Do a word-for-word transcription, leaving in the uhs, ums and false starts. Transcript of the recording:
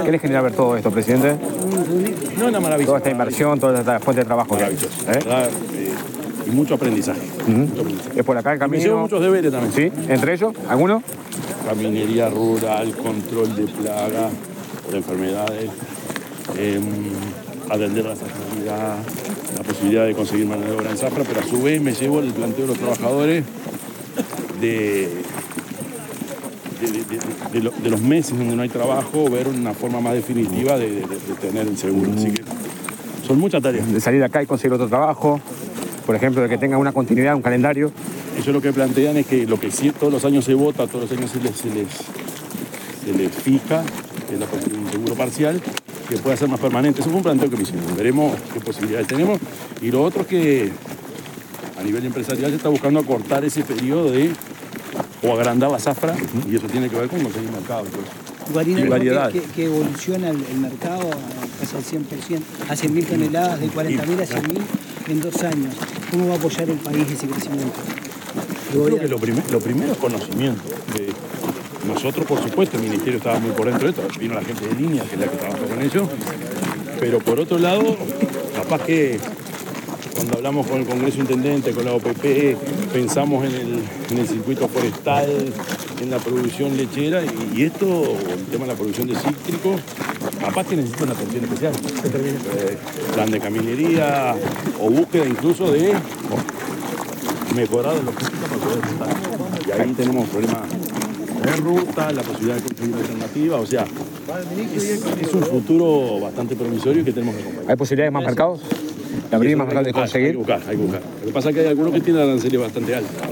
¿Qué le genera ver todo esto, presidente? No, es una maravilla. Toda esta inversión, toda esta fuente de trabajo que hay. Maravilloso. ¿Eh? ¿Verdad? Eh, y mucho aprendizaje. Uh-huh. mucho aprendizaje. Es por acá el camino. Me llevo muchos deberes también. ¿Sí? ¿Entre ellos? ¿Alguno? Caminería rural, control de plagas, de enfermedades, eh, atender la sazonalidad, la posibilidad de conseguir mano de obra en zafra, pero a su vez me llevo el planteo de los trabajadores de, de, de, de, de, lo, de los meses donde no hay trabajo, ver una forma más definitiva de, de, de tener el seguro. Así que son muchas tareas. De salir acá y conseguir otro trabajo, por ejemplo, de que tenga una continuidad, un calendario. Ellos lo que plantean es que lo que sí, todos los años se vota, todos los años se les, se les, se les fija, que es la, un seguro parcial, que pueda ser más permanente. Eso fue un planteo que me hicimos. Veremos qué posibilidades tenemos. Y lo otro es que a nivel empresarial se está buscando acortar ese periodo de o agrandar la zafra, uh-huh. y eso tiene que ver con conseguir mercado. Guarino, y variedad. Que, que evoluciona el, el mercado casi al cien por ciento, a cien mil toneladas, de cuarenta mil a cien mil en dos años. ¿Cómo va a apoyar el país ese crecimiento? Yo creo que lo, prim lo primero es conocimiento. De nosotros, por supuesto, el Ministerio estaba muy por dentro de esto. Vino la gente de línea, que es la que trabajó con ellos. Pero por otro lado, capaz que cuando hablamos con el Congreso Intendente, con la O P P, pensamos en el, en el circuito forestal, en la producción lechera, y, y esto, el tema de la producción de cítricos, capaz que necesita una atención especial. Eh, plan de caminería o búsqueda incluso de mejorar de logística para poder estar. Y ahí tenemos problemas de ruta, la posibilidad de conseguir una alternativa, o sea, es, es un futuro bastante promisorio que tenemos que acompañar. ¿Hay posibilidades más mercados? ¿De abrir más mercados de conseguir? Hay que buscar, hay que buscar. Lo que pasa es que hay algunos que tienen aranceles bastante altos.